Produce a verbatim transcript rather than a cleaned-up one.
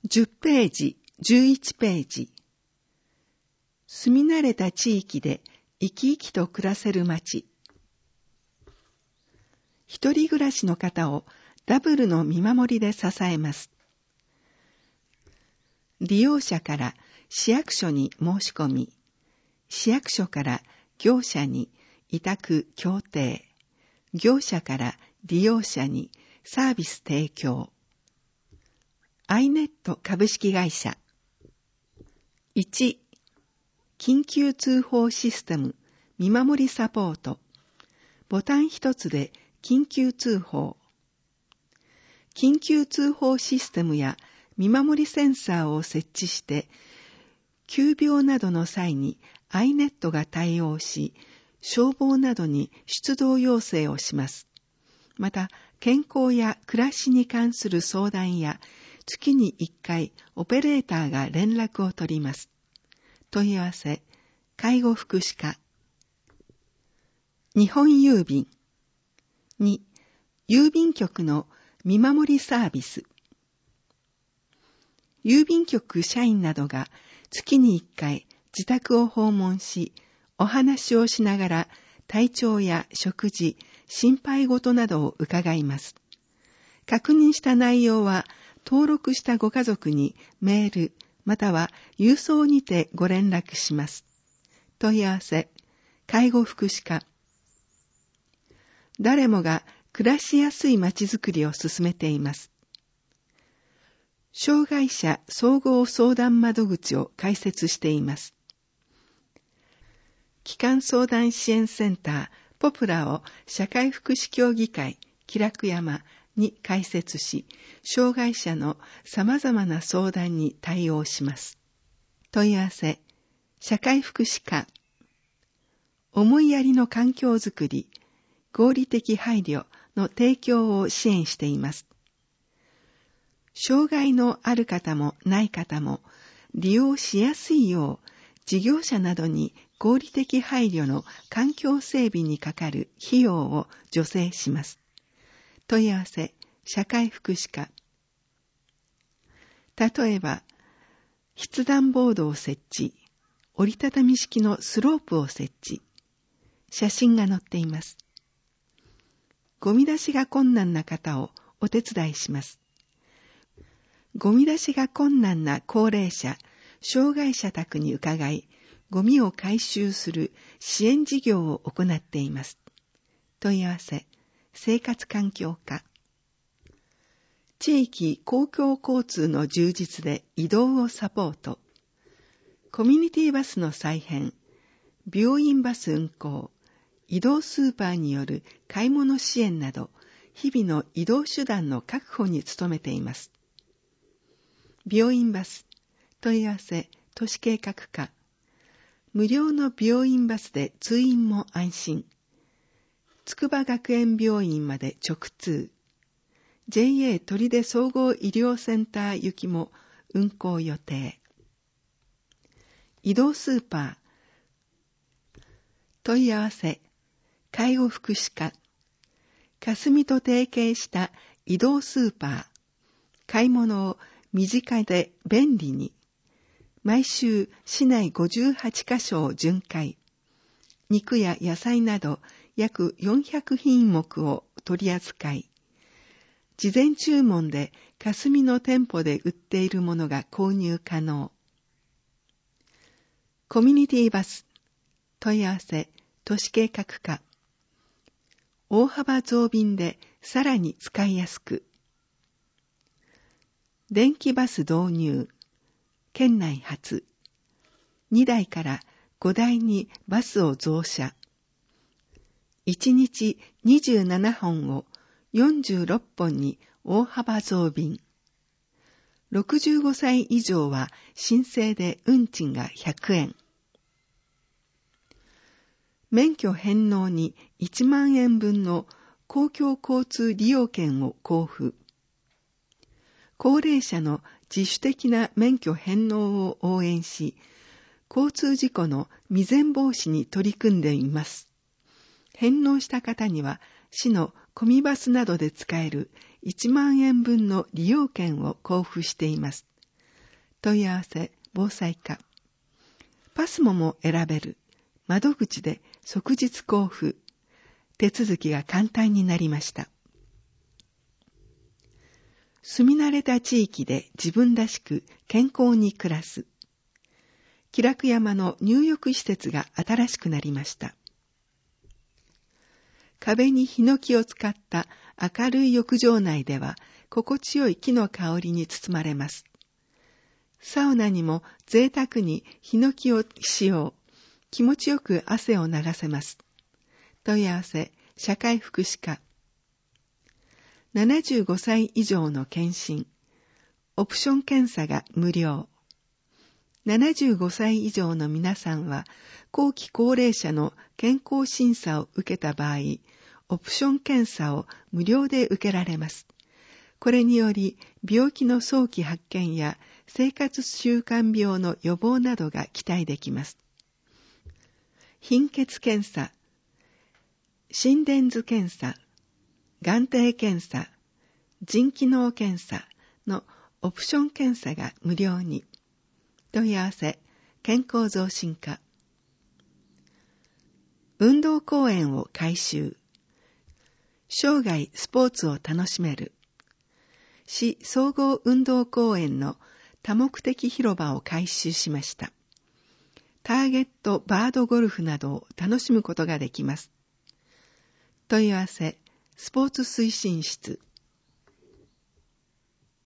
じゅっページ、じゅういちページ。住み慣れた地域で生き生きと暮らせる町。一人暮らしの方をダブルの見守りで支えます。利用者から市役所に申し込み、市役所から業者に委託協定、業者から利用者にサービス提供。アイネット株式会社。いち、緊急通報システム見守りサポート。ボタン一つで緊急通報。緊急通報システムや見守りセンサーを設置して、急病などの際にアイネットが対応し、消防などに出動要請をします。また、健康や暮らしに関する相談や、月にいっかいオペレーターが連絡を取ります。問い合わせ、介護福祉課。日本郵便。に、郵便局の見守りサービス。郵便局社員などが月にいっかい自宅を訪問し、お話をしながら体調や食事、心配事などを伺います。確認した内容は登録したご家族にメールまたは郵送にてご連絡します。問い合わせ、介護福祉課。誰もが暮らしやすいまちづくりを進めています。障害者総合相談窓口を開設しています。基幹相談支援センターポプラを社会福祉協議会喜楽山に開設し、障害者の様々な相談に対応します。問い合わせ、社会福祉課。思いやりの環境づくり、合理的配慮の提供を支援しています。障害のある方もない方も利用しやすいよう、事業者などに合理的配慮の環境整備にかかる費用を助成します。問い合わせ、社会福祉課。例えば、筆談ボードを設置、折りたたみ式のスロープを設置、写真が載っています。ゴミ出しが困難な方をお手伝いします。ゴミ出しが困難な高齢者、障害者宅に伺い、ゴミを回収する支援事業を行っています。問い合わせ、生活環境課。地域公共交通の充実で移動をサポート。コミュニティバスの再編、病院バス運行、移動スーパーによる買い物支援など、日々の移動手段の確保に努めています。病院バス、問い合わせ、都市計画課。無料の病院バスで通院も安心。筑波学園病院まで直通。ジェイエー 取手総合医療センター行きも運行予定。移動スーパー。問い合わせ、介護福祉課。霞と提携した移動スーパー。買い物を身近で便利に。毎週市内ごじゅうはちカ所を巡回。肉や野菜など約よんひゃく品目を取り扱い。事前注文で霞の店舗で売っているものが購入可能。コミュニティバス。問い合わせ、都市計画課。大幅増便でさらに使いやすく。電気バス導入。県内初。にだいからごだいにバスを増車。いちにちにじゅうななほんをよんじゅうろっぽんに大幅増便。ろくじゅうごさい以上は申請で運賃がひゃくえん。免許返納にいちまんえんぶんの公共交通利用券を交付。高齢者の自主的な免許返納を応援し、交通事故の未然防止に取り組んでいます。返納した方には、市のコミバスなどで使えるいちまんえんぶんの利用券を交付しています。 問い合わせ防災課。パスモも選べる。窓口で即日交付。手続きが簡単になりました。住み慣れた地域で自分らしく健康に暮らす。喜楽山の入浴施設が新しくなりました。壁にヒノキを使った明るい浴場内では心地よい木の香りに包まれます。サウナにも贅沢にヒノキを使用。気持ちよく汗を流せます。問い合わせ社会福祉課。ななじゅうごさい以上の検診。オプション検査が無料。ななじゅうごさい以上の皆さんは、後期高齢者の健康審査を受けた場合、オプション検査を無料で受けられます。これにより、病気の早期発見や生活習慣病の予防などが期待できます。貧血検査、心電図検査、眼底検査、腎機能検査のオプション検査が無料に。問い合わせ、健康増進課。運動公園を改修。生涯スポーツを楽しめる。市総合運動公園の多目的広場を改修しました。ターゲットバードゴルフなどを楽しむことができます。問い合わせ、スポーツ推進室。